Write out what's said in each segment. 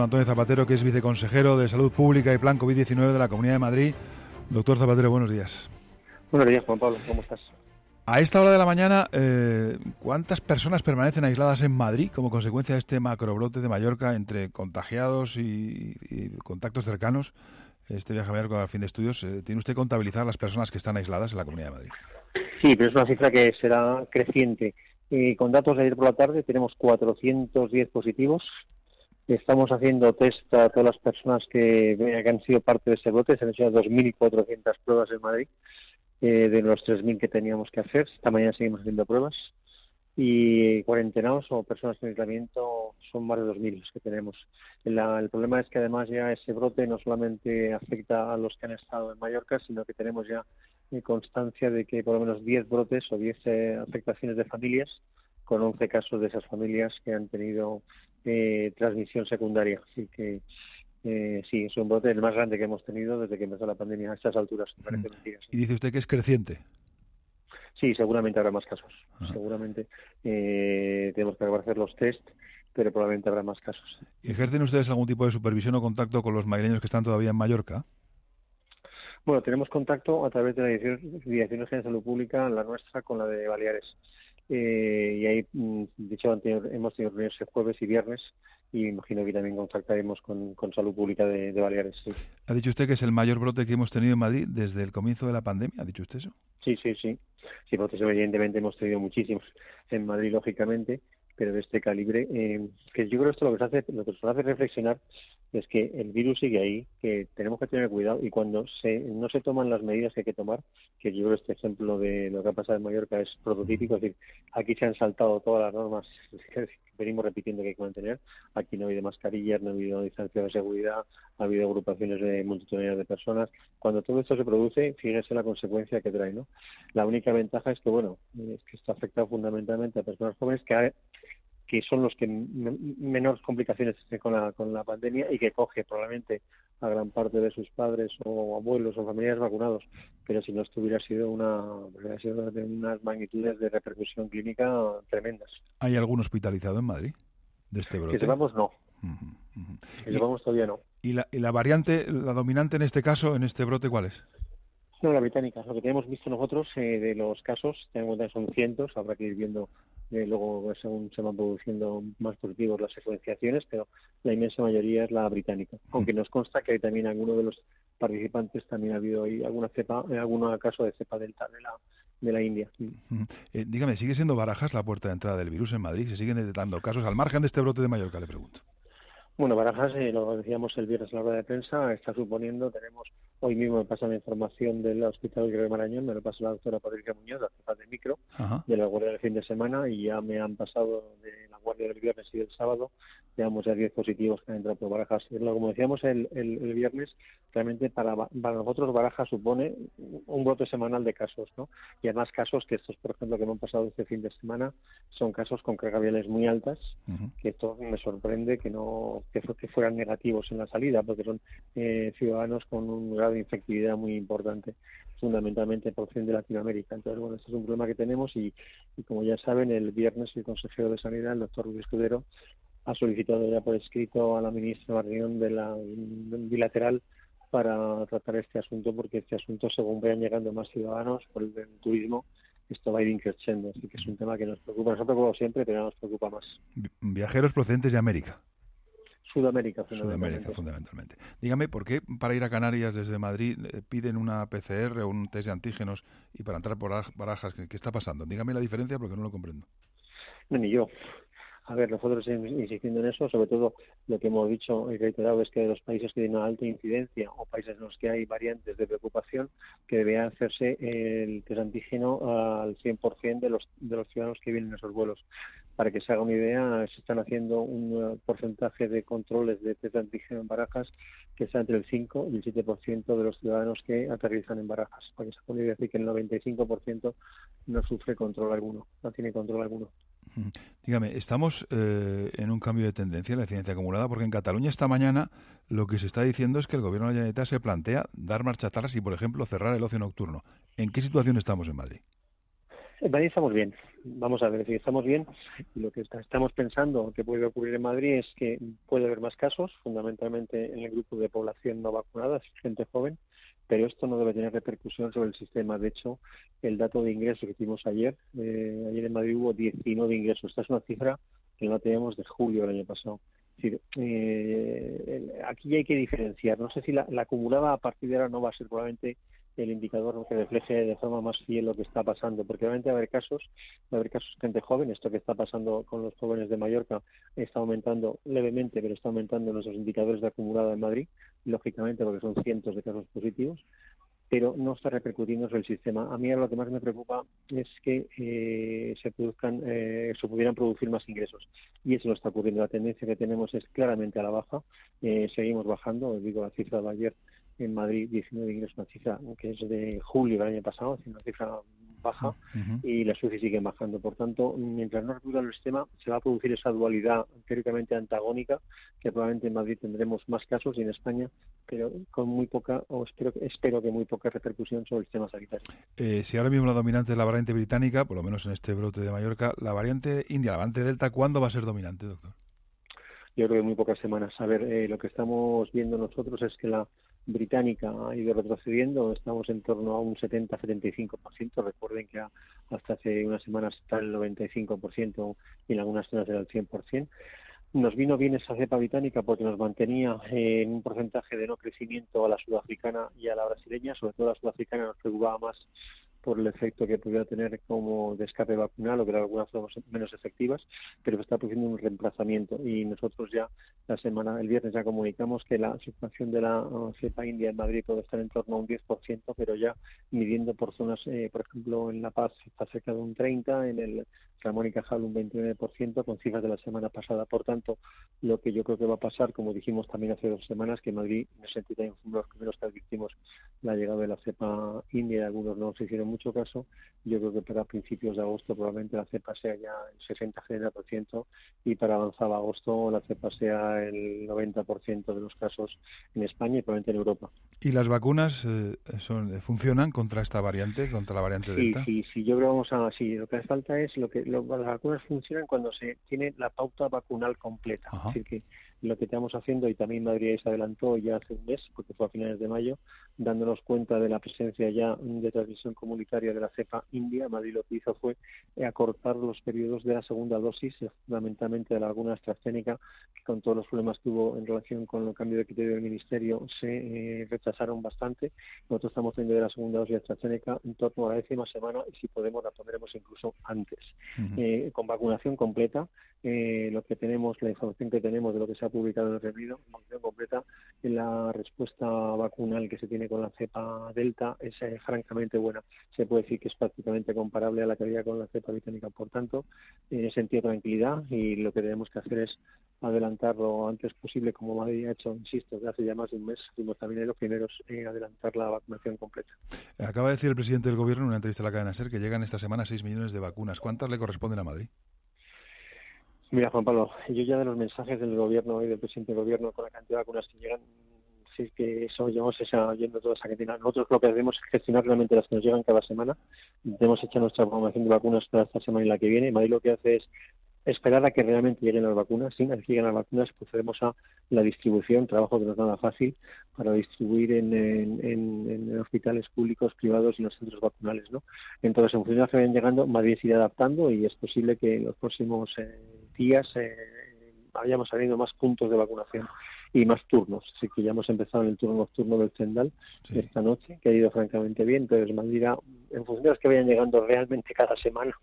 Antonio Zapatero, que es viceconsejero de Salud Pública y Plan COVID-19 de la Comunidad de Madrid. Doctor Zapatero, buenos días. Buenos días, Juan Pablo, ¿cómo estás? A esta hora de la mañana, ¿cuántas personas permanecen aisladas en Madrid como consecuencia de este macrobrote de Mallorca entre contagiados y contactos cercanos? Este viaje a Mallorca al fin de estudios, ¿tiene usted que contabilizar las personas que están aisladas en la Comunidad de Madrid? Sí, pero es una cifra que será creciente. Con datos de ayer por la tarde tenemos 410 positivos. Estamos haciendo test a todas las personas que han sido parte de ese brote. Se han hecho 2.400 pruebas en Madrid, de los 3.000 que teníamos que hacer. Esta mañana seguimos haciendo pruebas. Y cuarentenados o personas en aislamiento son más de 2.000 los que tenemos. El problema es que además ya ese brote no solamente afecta a los que han estado en Mallorca, sino que tenemos ya constancia de que por lo menos 10 brotes o 10 afectaciones de familias, con 11 casos de esas familias que han tenido transmisión secundaria. Así que sí, es un brote el más grande que hemos tenido desde que empezó la pandemia a estas alturas. Parece mentira, sí. Y dice usted que es creciente. Sí, seguramente habrá más casos. Seguramente tenemos que hacer los test, pero probablemente habrá más casos. ¿Y ejercen ustedes algún tipo de supervisión o contacto con los madrileños que están todavía en Mallorca? Bueno, tenemos contacto a través de la Dirección General de Salud Pública, la nuestra, con la de Baleares. Y ahí, de hecho, hemos tenido reuniones el jueves y viernes, y imagino que también contactaremos con Salud Pública de Baleares. Sí. ¿Ha dicho usted que es el mayor brote que hemos tenido en Madrid desde el comienzo de la pandemia? ¿Ha dicho usted eso? Sí. Sí, porque evidentemente hemos tenido muchísimos en Madrid, lógicamente, pero de este calibre, que yo creo que esto lo que nos hace reflexionar es que el virus sigue ahí, que tenemos que tener cuidado, y cuando no se toman las medidas que hay que tomar, que yo creo que este ejemplo de lo que ha pasado en Mallorca es prototípico, es decir, aquí se han saltado todas las normas que venimos repitiendo que hay que mantener. Aquí no ha habido mascarillas, no ha habido distancia de seguridad, ha habido agrupaciones de multitudinarias de personas. Cuando todo esto se produce, fíjese la consecuencia que trae, ¿no? La única ventaja es que, bueno, es que esto ha afectado fundamentalmente a personas jóvenes que son los que menores complicaciones tienen con la pandemia, y que coge probablemente a gran parte de sus padres o abuelos o familiares vacunados. Pero si no, esto hubiera sido de unas magnitudes de repercusión clínica tremendas. ¿Hay algún hospitalizado en Madrid de este brote? Que sepamos, no. Que sepamos, todavía no. ¿Y la variante, la dominante en este caso, en este brote, cuál es? No, la británica. Lo que tenemos visto nosotros de los casos, tenemos que son cientos, habrá que ir viendo luego según se van produciendo más positivos las secuenciaciones, pero la inmensa mayoría es la británica. Aunque nos consta que también alguno de los participantes también ha habido ahí algún caso de cepa delta de la India. Dígame, ¿sigue siendo Barajas la puerta de entrada del virus en Madrid? ¿Se siguen detectando casos al margen de este brote de Mallorca, le pregunto? Bueno, Barajas, lo decíamos el viernes en la rueda de prensa, está suponiendo, hoy mismo me pasa la información del Hospital de Marañón, me lo pasa la doctora Patricia Muñoz, la jefa de micro, de la guardia del fin de semana, y ya me han pasado de la guardia del viernes y del sábado, llevamos ya 10 positivos que han entrado por Barajas. Como decíamos el viernes, realmente para nosotros Barajas supone un brote semanal de casos, ¿no? Y además casos que estos, por ejemplo, que me han pasado este fin de semana, son casos con cargas viales muy altas, que esto me sorprende que fueran negativos en la salida, porque son ciudadanos con un grado de infectividad muy importante, fundamentalmente procedente de Latinoamérica. Entonces, bueno, este es un problema que tenemos, y como ya saben, el viernes el consejero de Sanidad, el doctor Luis Escudero, ha solicitado ya por escrito a la ministra una reunión bilateral para tratar este asunto, porque este asunto, según vayan llegando más ciudadanos por el turismo, esto va a ir increciendo. Así que es un tema que nos preocupa. Nos ha preocupado siempre, pero nos preocupa más. Viajeros procedentes de América. Sudamérica, fundamentalmente. Dígame, ¿por qué para ir a Canarias desde Madrid piden una PCR o un test de antígenos, y para entrar por Barajas, ¿qué está pasando? Dígame la diferencia, porque no lo comprendo. No, ni yo. A ver, nosotros insistiendo en eso, sobre todo lo que hemos dicho y reiterado es que de los países que tienen una alta incidencia o países en los que hay variantes de preocupación, que debería hacerse el test antígeno al 100% de los ciudadanos que vienen en esos vuelos. Para que se haga una idea, se están haciendo un porcentaje de controles de test de antígeno en Barajas que está entre el 5 y el 7% de los ciudadanos que aterrizan en Barajas. Para que se pueda decir que el 95% no sufre control alguno, no tiene control alguno. Dígame, estamos en un cambio de tendencia en la incidencia acumulada, porque en Cataluña esta mañana lo que se está diciendo es que el gobierno de la Generalitat se plantea dar marcha atrás y, por ejemplo, cerrar el ocio nocturno. ¿En qué situación estamos en Madrid? En Madrid estamos bien. Vamos a ver si estamos bien. Y lo que estamos pensando que puede ocurrir en Madrid es que puede haber más casos, fundamentalmente en el grupo de población no vacunada, gente joven, pero esto no debe tener repercusión sobre el sistema. De hecho, el dato de ingresos que tuvimos ayer en Madrid hubo 19 ingresos. Esta es una cifra que no la teníamos de julio del año pasado. Es decir, aquí hay que diferenciar. No sé si la acumulada a partir de ahora no va a ser probablemente el indicador que refleje de forma más fiel lo que está pasando, porque obviamente va a haber casos de gente joven. Esto que está pasando con los jóvenes de Mallorca está aumentando levemente, pero está aumentando nuestros indicadores de acumulada en Madrid, lógicamente porque son cientos de casos positivos, pero no está repercutiendo sobre el sistema. A mí lo que más me preocupa es que se pudieran producir más ingresos, y eso no está ocurriendo. La tendencia que tenemos es claramente a la baja. Seguimos bajando. Os digo, la cifra de ayer en Madrid, 19 ingresos, una cifra que es de julio del año pasado, es una cifra baja, y las UCI siguen bajando. Por tanto, mientras no repercuta el sistema, se va a producir esa dualidad teóricamente antagónica, que probablemente en Madrid tendremos más casos y en España, pero con muy poca, o espero que muy poca repercusión sobre el sistema sanitario. Si ahora mismo la dominante es la variante británica, por lo menos en este brote de Mallorca, la variante india, la variante delta, ¿cuándo va a ser dominante, doctor? Yo creo que en muy pocas semanas. A ver, lo que estamos viendo nosotros es que la británica ha ido retrocediendo. Estamos en torno a un 70-75%. Recuerden que hasta hace unas semanas está el 95% y en algunas zonas era el 100%. Nos vino bien esa cepa británica porque nos mantenía en un porcentaje de no crecimiento a la sudafricana y a la brasileña. Sobre todo la sudafricana nos preocupaba más por el efecto que pudiera tener como de escape vacunal, o que de algunas formas menos efectivas, pero que está produciendo un reemplazamiento. Y nosotros ya el viernes ya comunicamos que la situación de la cepa india en Madrid puede estar en torno a un 10%, pero ya midiendo por zonas, por ejemplo, en La Paz está cerca de un 30%, en el Ramón y Cajal un 29%, con cifras de la semana pasada. Por tanto, lo que yo creo que va a pasar, como dijimos también hace 2 semanas, que Madrid, en ese sentido, también fuimos los primeros que advertimos la llegada de la cepa india, algunos no se hicieron mucho caso. Yo creo que para principios de agosto probablemente la cepa sea ya el 60-70%, y para avanzado agosto la cepa sea el 90% de los casos en España y probablemente en Europa. ¿Y las vacunas funcionan contra esta variante, contra la variante Delta? Sí, yo creo que lo que hace falta es las vacunas funcionan cuando se tiene la pauta vacunal completa. Ajá. Es decir, que lo que estamos haciendo, y también Madrid se adelantó ya hace un mes, porque fue a finales de mayo, dándonos cuenta de la presencia ya de transmisión comunitaria de la cepa india. Madrid lo que hizo fue acortar los periodos de la segunda dosis, fundamentalmente de la vacuna AstraZeneca, que con todos los problemas que hubo en relación con el cambio de criterio del Ministerio se retrasaron bastante. Nosotros estamos teniendo de la segunda dosis de AstraZeneca en torno a la 10ª semana, y si podemos la pondremos incluso antes. Con vacunación completa, lo que tenemos, la información que tenemos de lo que se ha publicado en el Reino Unido, vacunación completa, la respuesta vacunal que se tiene con la cepa Delta es francamente buena. Se puede decir que es prácticamente comparable a la que había con la cepa británica. Por tanto, en ese sentido, tranquilidad, y lo que tenemos que hacer es adelantar lo antes posible, como Madrid ha hecho, insisto, desde hace ya más de un mes. Fuimos también los primeros en adelantar la vacunación completa. Acaba de decir el presidente del Gobierno en una entrevista a la cadena SER que llegan esta semana 6 millones de vacunas. ¿Cuántas le corresponden a Madrid? Mira, Juan Pablo, yo ya de los mensajes del Gobierno y del presidente del Gobierno con la cantidad de vacunas que llegan, sí que eso llevamos yendo toda esa cantidad. Nosotros lo que hacemos es gestionar realmente las que nos llegan cada semana. Hemos hecho nuestra programación de vacunas para esta semana y la que viene. Madrid lo que hace es esperar a que realmente lleguen las vacunas. Sin que lleguen las vacunas, procedemos a la distribución, trabajo que no es nada fácil, para distribuir en hospitales públicos, privados y en los centros vacunales, ¿no? Entonces, en función de las que vayan llegando, Madrid se irá adaptando, y es posible que en los próximos días vayamos abriendo más puntos de vacunación y más turnos. Así que ya hemos empezado en el turno nocturno del Zendal esta noche, que ha ido francamente bien. Entonces, Madrid irá, en función de las que vayan llegando realmente cada semana,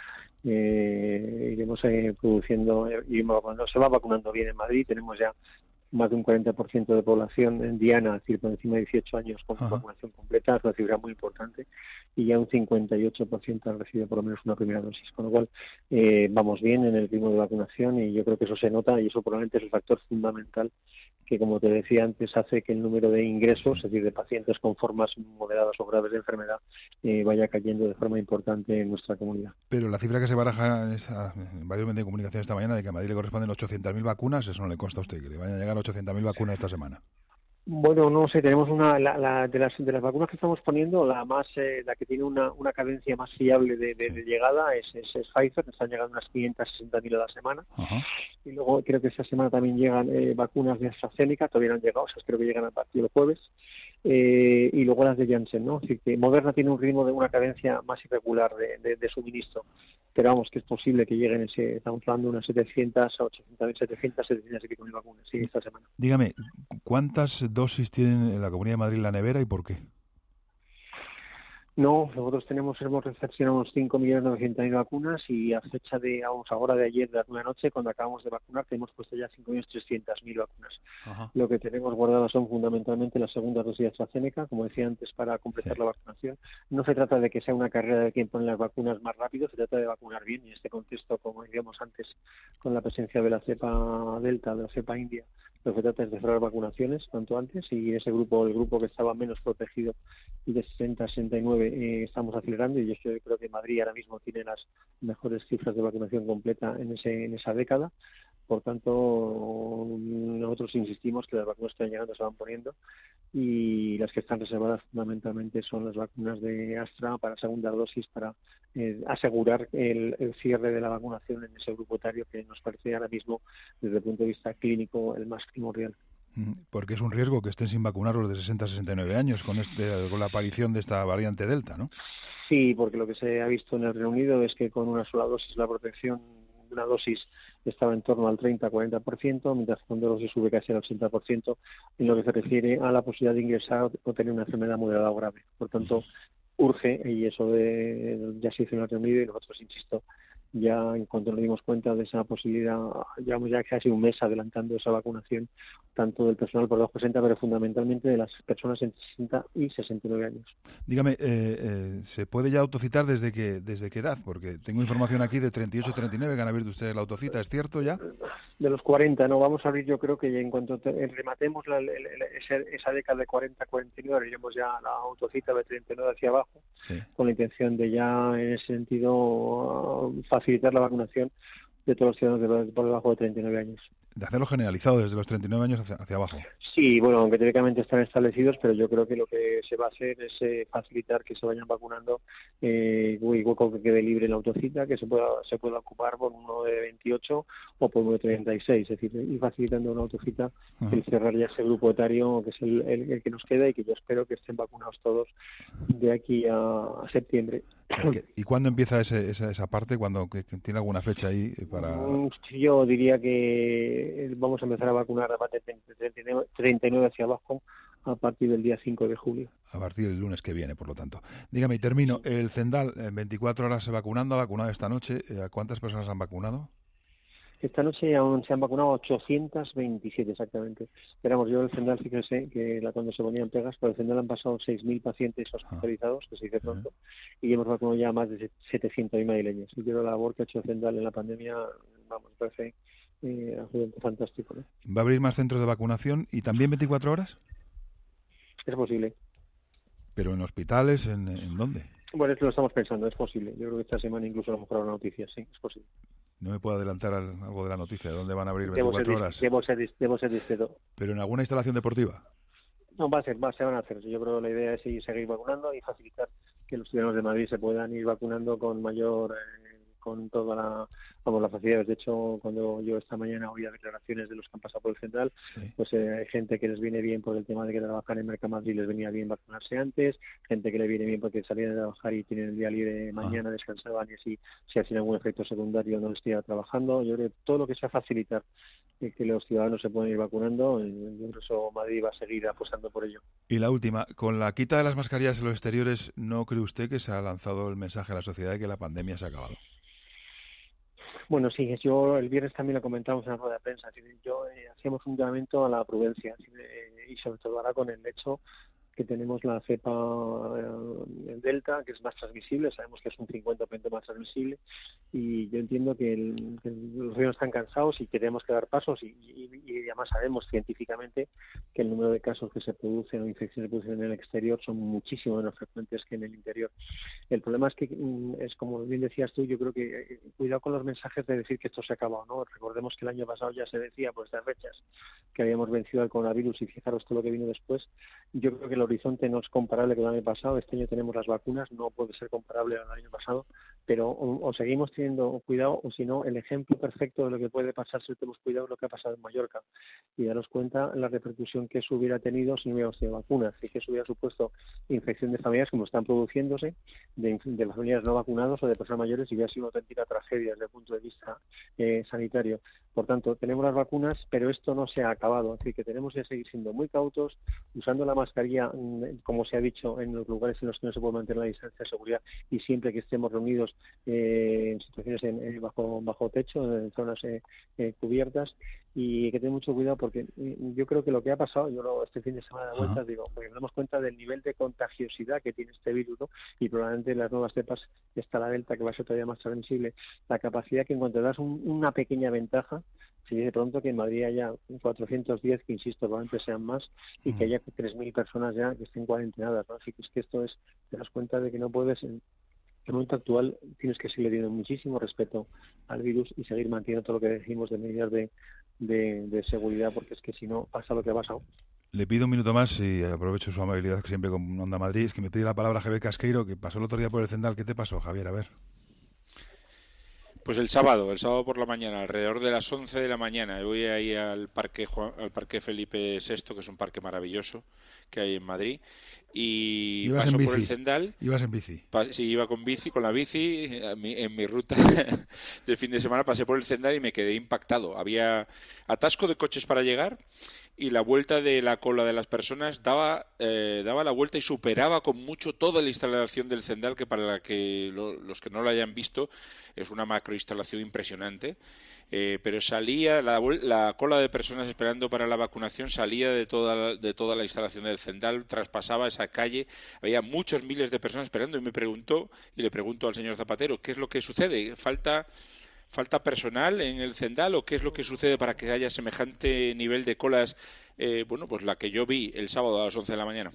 iremos produciendo, se va vacunando bien en Madrid. Tenemos ya más de un 40% de población en diana, es decir, por encima de 18 años con vacunación completa, es una cifra muy importante, y ya un 58% han recibido por lo menos una primera dosis, con lo cual vamos bien en el ritmo de vacunación, y yo creo que eso se nota, y eso probablemente es el factor fundamental que, como te decía antes, hace que el número de ingresos, es decir, de pacientes con formas moderadas o graves de enfermedad, vaya cayendo de forma importante en nuestra comunidad. Pero la cifra que se baraja en varios medios de comunicación esta mañana, de que a Madrid le corresponden 800.000 vacunas, eso no le consta a usted, que le vayan a llegar 800.000 vacunas esta semana. Bueno, no sé, tenemos de las vacunas que estamos poniendo, la que tiene una cadencia más fiable de llegada es Pfizer, que están llegando unas 560.000 a la semana. Ajá. Y luego creo que esta semana también llegan vacunas de AstraZeneca, todavía no han llegado, o sea, creo que llegan a partir del jueves. Y luego las de Janssen, ¿no? Así que Moderna tiene un ritmo de una cadencia más irregular de suministro, pero vamos, que es posible que lleguen estamos hablando de unas 700 a 800.000, 700 y pico mil vacunas, sí, esta semana. Dígame, ¿cuántas dosis tienen en la Comunidad de Madrid en la nevera y por qué? No, nosotros hemos recepcionado unos 5.900.000 vacunas y a fecha ahora de ayer, de las 9 de la noche, cuando acabamos de vacunar, tenemos puesto ya 5.300.000 vacunas. Ajá. Lo que tenemos guardadas son fundamentalmente las segundas dosis de AstraZeneca, como decía antes, para completar la vacunación. No se trata de que sea una carrera de quien pone las vacunas más rápido, se trata de vacunar bien, y en este contexto, como decíamos antes, con la presencia de la cepa Delta, de la cepa India, lo que trata es de cerrar vacunaciones cuanto antes, y ese grupo, el grupo que estaba menos protegido y de 60 a 69 estamos acelerando, y yo creo que Madrid ahora mismo tiene las mejores cifras de vacunación completa en esa década. Por tanto, nosotros insistimos que las vacunas que están llegando se van poniendo, y las que están reservadas fundamentalmente son las vacunas de Astra para segunda dosis, para asegurar el cierre de la vacunación en ese grupo etario que nos parece ahora mismo, desde el punto de vista clínico, el más primordial. Porque es un riesgo que estén sin vacunar los de 60 a 69 años con la aparición de esta variante Delta, ¿no? Sí, porque lo que se ha visto en el Reino Unido es que con una sola dosis la protección de una dosis estaba en torno al 30-40%, mientras que con dos dosis sube casi al 80% en lo que se refiere a la posibilidad de ingresar o tener una enfermedad moderada o grave. Por tanto, urge, y eso ya se hizo en el Reino Unido, y nosotros, insisto, ya en cuanto nos dimos cuenta de esa posibilidad, llevamos ya casi un mes adelantando esa vacunación, tanto del personal por debajo de 60, pero fundamentalmente de las personas entre 60 y 69 años. Dígame, ¿se puede ya autocitar desde qué edad? Porque tengo información aquí de 38-39 que han abierto ustedes la autocita, ¿es cierto ya? De los 40, ¿no? Vamos a abrir, yo creo que en cuanto rematemos esa década de 40-49, abriremos ya la autocita de 39 hacia abajo, sí, con la intención de ya, en ese sentido, facilitar la vacunación de todos los ciudadanos por debajo de 39 años. De hacerlo generalizado desde los 39 años hacia abajo. Sí, bueno, aunque teóricamente están establecidos, pero yo creo que lo que se va a hacer es facilitar que se vayan vacunando hueco que quede libre en la autocita, que se pueda ocupar por uno de 28 o por uno de 36, es decir, ir facilitando una autocita, el cerrar ya ese grupo etario que es el que nos queda, y que yo espero que estén vacunados todos de aquí a septiembre. ¿Y cuándo empieza esa parte? ¿Que tiene alguna fecha ahí para...? Yo diría que vamos a empezar a vacunar a partir de 39 hacia abajo a partir del día 5 de julio. A partir del lunes que viene, por lo tanto. Dígame, y termino. El Zendal, en 24 horas ha vacunado esta noche. ¿A cuántas personas han vacunado? Esta noche aún se han vacunado 827 exactamente. Esperamos, yo el Zendal, fíjese que cuando se ponían pegas, por el Zendal han pasado 6.000 pacientes hospitalizados, que se dice pronto, y hemos vacunado ya más de 700 madrileños. Y creo la labor que ha hecho el Zendal en la pandemia, vamos, parece absolutamente fantástico, ¿no? ¿Va a abrir más centros de vacunación y también 24 horas? Es posible. ¿Pero en hospitales? ¿En dónde? Bueno, esto lo estamos pensando, es posible. Yo creo que esta semana incluso a lo mejor habrá noticias, sí, es posible. ¿No me puedo adelantar algo de la noticia? ¿Dónde van a abrir 24 horas? Debo ser discreto. ¿Pero en alguna instalación deportiva? No, se van a hacer. Yo creo que la idea es seguir vacunando y facilitar que los ciudadanos de Madrid se puedan ir vacunando con mayor... con toda las facilidades. De hecho, cuando yo esta mañana oía declaraciones de los que han pasado por el Central, sí, pues hay gente que les viene bien por el tema de que trabajar en Mercamadrid les venía bien vacunarse antes, gente que le viene bien porque salían de trabajar y tienen el día libre mañana, descansaban, y así, si hacen algún efecto secundario no les estuviera trabajando. Yo creo que todo lo que sea facilitar que los ciudadanos se puedan ir vacunando, por eso Madrid va a seguir apostando por ello. Y la última, con la quita de las mascarillas en los exteriores, ¿no cree usted que se ha lanzado el mensaje a la sociedad de que la pandemia se ha acabado? Bueno, sí, yo el viernes también lo comentamos en la rueda de prensa. Yo hacíamos un llamamiento a la prudencia, y sobre todo ahora con el hecho que tenemos la cepa Delta, que es más transmisible, sabemos que es un 50% más transmisible, y yo entiendo que los gobiernos están cansados y que tenemos que dar pasos, y además sabemos científicamente que el número de casos que se producen o infecciones que se producen en el exterior son muchísimo menos frecuentes que en el interior. El problema es que, es como bien decías tú, yo creo que cuidado con los mensajes de decir que esto se ha acabado, ¿no? Recordemos que el año pasado ya se decía por estas fechas que habíamos vencido al coronavirus, y fijaros todo lo que vino después. Yo creo que el horizonte no es comparable con el año pasado. Este año tenemos las vacunas, no puede ser comparable al año pasado, pero o seguimos teniendo cuidado, o si no, el ejemplo perfecto de lo que puede pasar si tenemos cuidado es lo que ha pasado en Mallorca, y daros cuenta la repercusión que eso hubiera tenido si no hubiéramos tenido vacunas, y que eso hubiera supuesto infección de familias como están produciéndose, de familias no vacunadas o de personas mayores, y hubiera sido una auténtica tragedia desde el punto de vista sanitario. Por tanto, tenemos las vacunas, pero esto no se ha acabado, así que tenemos que seguir siendo muy cautos, usando la mascarilla, como se ha dicho, en los lugares en los que no se puede mantener la distancia de seguridad, y siempre que estemos reunidos en situaciones bajo techo, en zonas cubiertas, y hay que tener mucho cuidado porque yo creo que lo que ha pasado, este fin de semana de vueltas, porque nos damos cuenta del nivel de contagiosidad que tiene este virus, ¿no? Y probablemente en las nuevas cepas está la Delta, que va a ser todavía más transmisible, la capacidad que en cuanto das una pequeña ventaja, se dice pronto que en Madrid haya 410, que insisto, probablemente sean más, y que haya 3.000 personas ya que estén cuarentenadas, ¿no? Así que es que esto te das cuenta de que no puedes, en el momento actual, tienes que seguir teniendo muchísimo respeto al virus y seguir manteniendo todo lo que decimos de medidas de seguridad, porque es que si no pasa lo que ha pasado. Le pido un minuto más y aprovecho su amabilidad siempre con Onda Madrid. Es que me pide la palabra Javier Casqueiro, que pasó el otro día por el Zendal. ¿Qué te pasó, Javier? A ver. Pues el sábado por la mañana, alrededor de las 11 de la mañana, voy ahí al parque Felipe VI, que es un parque maravilloso que hay en Madrid, y paso por el Zendal. ¿Ibas en bici? Sí, iba con la bici, en mi ruta del fin de semana pasé por el Zendal y me quedé impactado. Había atasco de coches para llegar, y la vuelta de la cola de las personas daba la vuelta y superaba con mucho toda la instalación del Zendal, que para los que no lo hayan visto es una macroinstalación impresionante. Pero salía la cola de personas esperando para la vacunación, salía de toda la instalación del Zendal, traspasaba esa calle, había muchos miles de personas esperando, y le pregunto al señor Zapatero, ¿qué es lo que sucede? ¿Falta personal en el Zendal o qué es lo que sucede para que haya semejante nivel de colas? Pues la que yo vi el sábado a las 11 de la mañana.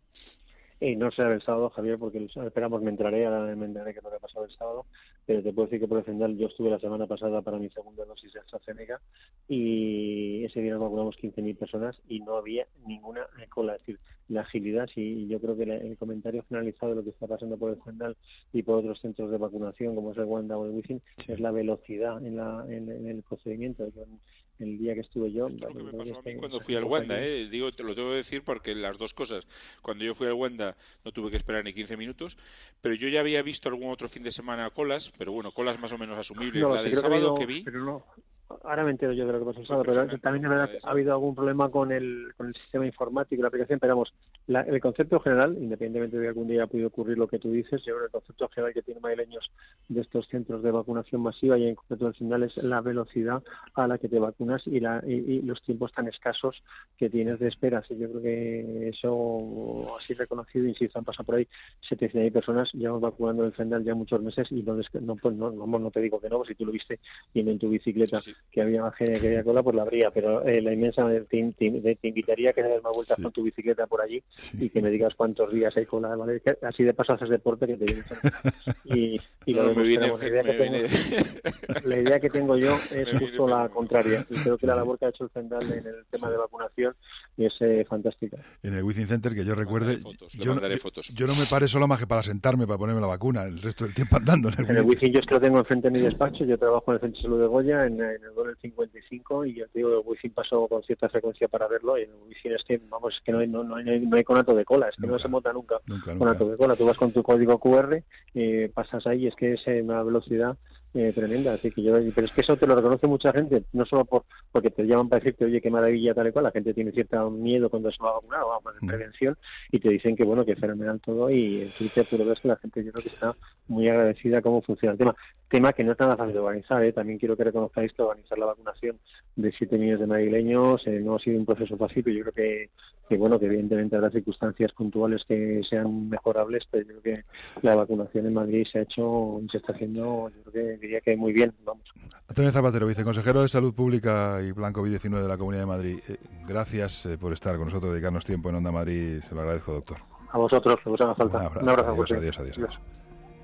No será el sábado, Javier, porque esperamos, me enteraré qué es lo que ha pasado el sábado, pero te puedo decir que por el Zendal yo estuve la semana pasada para mi segunda dosis de AstraZeneca, y ese día nos vacunamos 15.000 personas y no había ninguna cola. Es decir, la agilidad, y yo creo que el comentario generalizado de lo que está pasando por el Zendal y por otros centros de vacunación como es el Wanda o el Wizzing, es la velocidad en el procedimiento. El día que estuve yo... Esto es lo que me pasó a mí cuando fui al Wanda, Digo, te lo tengo que decir porque las dos cosas. Cuando yo fui al Wanda no tuve que esperar ni 15 minutos, pero yo ya había visto algún otro fin de semana colas, pero bueno, colas más o menos asumibles. La del sábado que vi... Pero no, ahora me entero yo de lo que pasó el sábado, pero también es verdad que ha habido algún problema con el sistema informático y la aplicación, pero vamos, el concepto general, independientemente de que algún día ha podido ocurrir lo que tú dices, yo creo que el concepto general que tiene madrileños de estos centros de vacunación masiva, y en concreto del Zendal, es la velocidad a la que te vacunas y los tiempos tan escasos que tienes de espera. Así yo creo que eso así reconocido, insisto, han pasado por ahí 700.000 personas, llevamos vacunando el Zendal ya muchos meses, y no te digo que no, pues si tú lo viste viendo en tu bicicleta, sí. Que había cola, pues la habría, pero la inmensa te invitaría a que des más vueltas con tu bicicleta por allí, y que me digas cuántos días hay cola, ¿vale? Así de paso haces deporte, que te viene y no, la idea que tengo yo es justo la contraria, y creo que la labor que ha hecho el Zendal en el tema de vacunación es fantástica. En el Wizzing Center, que yo recuerde, yo no me paré solo más que para sentarme para ponerme la vacuna, el resto del tiempo andando en el Wizzing. Yo es que lo tengo enfrente de mi despacho, yo trabajo en el Centro de Salud de Goya, en el 55, y yo te digo, el Wizzing paso con cierta frecuencia para verlo, y en el Wizzing es que, vamos, es que no hay conato de cola, es que no se monta nunca conato de cola. Tú vas con tu código QR, pasas ahí, es que es una velocidad tremenda. Así que pero es que eso te lo reconoce mucha gente, no solo porque te llaman para decirte, oye, qué maravilla, tal y cual. La gente tiene cierto miedo cuando se va a vacunar, vamos, de prevención, y te dicen que, bueno, que fenomenal todo, y en Twitter tú lo ves que la gente, yo creo que está muy agradecida a cómo funciona el tema que no es nada fácil de organizar. También quiero que reconozcáis que organizar la vacunación de 7 millones de madrileños no ha sido un proceso fácil, pero yo creo que bueno, que evidentemente habrá circunstancias puntuales que sean mejorables, pero yo creo que la vacunación en Madrid se ha hecho y se está haciendo, yo creo que diría que muy bien, vamos. Antonio Zapatero, viceconsejero de Salud Pública y Plan COVID-19 de la Comunidad de Madrid. Gracias por estar con nosotros, dedicarnos tiempo en Onda Madrid. Se lo agradezco, doctor. A vosotros, que os haga falta. Un abrazo. Adiós.